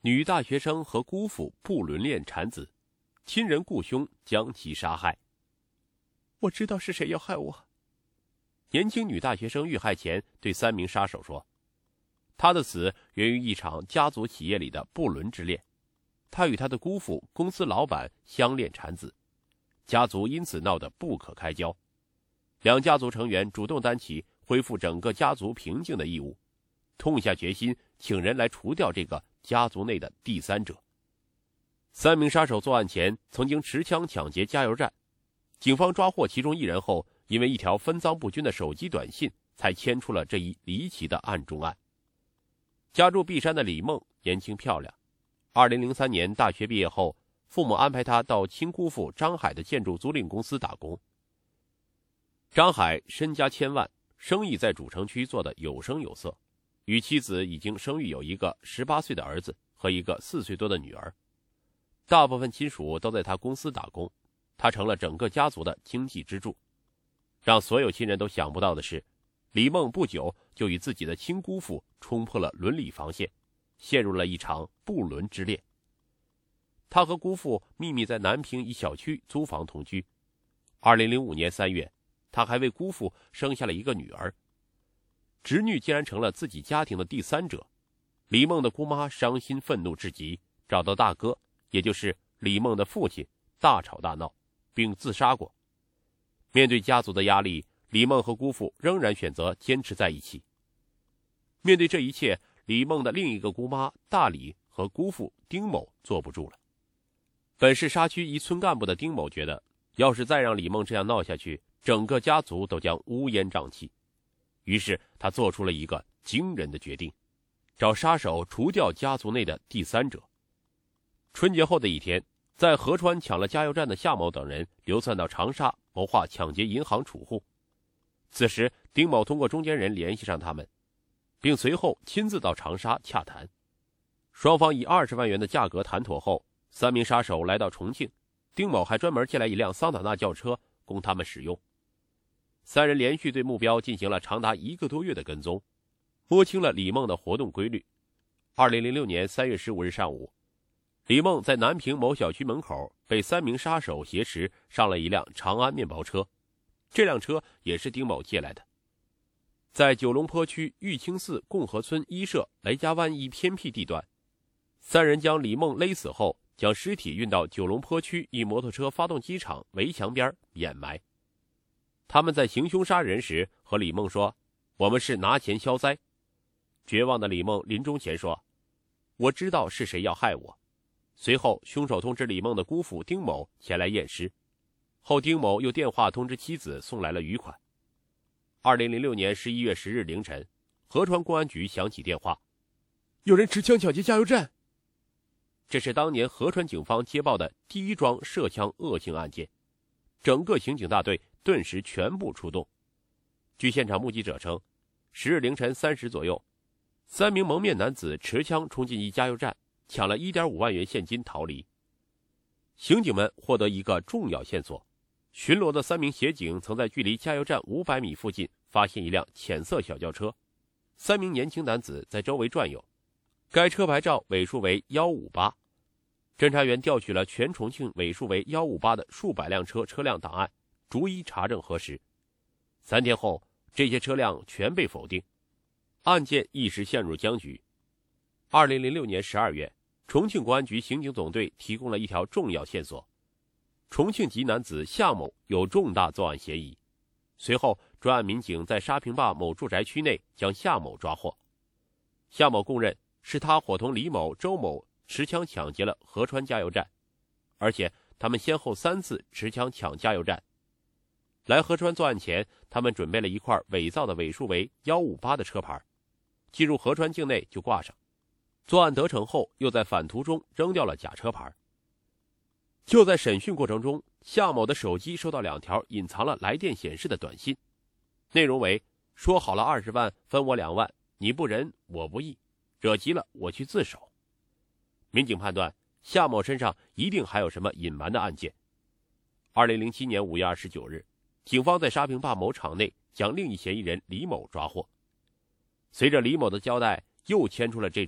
女大学生和姑父不伦恋产子，亲人雇凶将其杀害。 我知道是谁要害我。 年轻女大学生遇害前对3名杀手说，她的死源于一场家族企业里的不伦之恋。她与她的姑父公司老板相恋产子，家族因此闹得不可开交。两家族成员主动担起恢复整个家族平静的义务，痛下决心请人来除掉这个家族内的第三者。3名杀手作案前曾经持枪抢劫加油站，警方抓获其中1人后，因为一条分赃不均的手机短信才牵出了这一离奇的案中案。家住璧山的李梦年轻漂亮，2003年大学毕业后，父母安排她到亲姑父张海的建筑租赁公司打工。张海身家千万，生意在主城区做得有声有色，与妻子已经生育有一个18岁的儿子和一个4岁多的女儿。大部分亲属都在他公司打工，他成了整个家族的经济支柱。让所有亲人都想不到的是，李梦不久就与自己的亲姑父冲破了伦理防线，陷入了一场不伦之恋。他和姑父秘密在南平一小区租房同居。2005年3月，他还为姑父生下了一个女儿。侄女竟然成了自己家庭的第三者，李梦的姑妈伤心愤怒至极，找到大哥，也就是李梦的父亲，大吵大闹，并自杀过。面对家族的压力，李梦和姑父仍然选择坚持在一起。面对这一切，李梦的另一个姑妈大李和姑父丁某坐不住了。本是沙区一村干部的丁某觉得，要是再让李梦这样闹下去，整个家族都将乌烟瘴气。于是他做出了一个惊人的决定，找杀手除掉家族内的第三者。春节后的一天，在合川抢了加油站的夏某等人流窜到长沙，谋划抢劫银行储户。此时丁某通过中间人联系上他们，并随后亲自到长沙洽谈。双方以20万元的价格谈妥后，3名杀手来到重庆，丁某还专门借来一辆桑塔纳轿车供他们使用。3人连续对目标进行了长达1个多月的跟踪，摸清了李梦的活动规律。2006年3月15日上午，李梦在南平某小区门口被3名杀手挟持上了一辆长安面包车，这辆车也是丁某借来的。在九龙坡区玉清寺共和村一社雷家湾一偏僻地段，3人将李梦勒死后，将尸体运到九龙坡区一摩托车发动机厂围墙边掩埋。他们在行凶杀人时和李梦说，我们是拿钱消灾。绝望的李梦临终前说，我知道是谁要害我。随后凶手通知李梦的姑父丁某前来验尸，后丁某又电话通知妻子送来了余款。2006年11月10日凌晨，合川公安局响起电话， 有人持枪抢劫加油站。 这是当年合川警方接报的第一桩涉枪恶性案件，整个刑警大队顿时全部出动。据现场目击者称，10日凌晨3时左右，3名蒙面男子持枪冲进一加油站，抢了 1.5 万元现金逃离。刑警们获得一个重要线索，巡逻的3名协警曾在距离加油站500米附近发现一辆浅色小轿车，3名年轻男子在周围转悠，该车牌照尾数为158。侦查员调取了全重庆尾数为158的数百辆车辆档案，逐一查证核实。3天后，这些车辆全被否定，案件一时陷入僵局。2006年12月，重庆公安局刑警总队提供了一条重要线索，重庆籍男子夏某有重大作案嫌疑。随后专案民警在沙坪坝某住宅区内将夏某抓获。夏某供认是他伙同李某、周某持枪抢劫了合川加油站，而且他们先后3次持枪抢加油站。来合川作案前，他们准备了一块伪造的尾数为158的车牌，进入合川境内就挂上。作案得逞后，又在返途中扔掉了假车牌。就在审讯过程中，夏某的手机收到2条隐藏了来电显示的短信，内容为说好了20万分我2万，你不仁我不义，惹急了我去自首。民警判断夏某身上一定还有什么隐瞒的案件。2007年5月29日，警方在沙坪坝某厂内将另一嫌疑人李某抓获。随着李某的交代，又牵出了这桩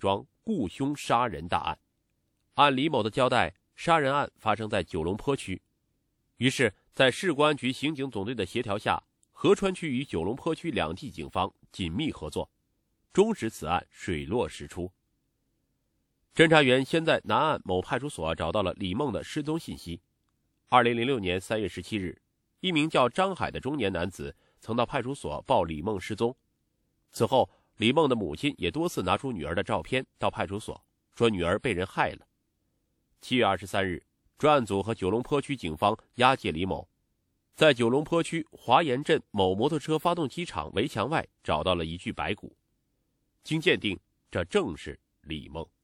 雇凶杀人大案。按李某的交代，杀人案发生在九龙坡区。于是，在市公安局刑警总队的协调下，合川区与九龙坡区两地警方紧密合作，终使此案水落石出。侦查员先在南岸某派出所找到了李梦的失踪信息。2006年3月17日，一名叫张海的中年男子曾到派出所报李梦失踪。此后，李梦的母亲也多次拿出女儿的照片到派出所，说女儿被人害了。7月23日，专案组和九龙坡区警方押解李某，在九龙坡区华岩镇某摩托车发动机厂围墙外找到了一具白骨。经鉴定，这正是李梦。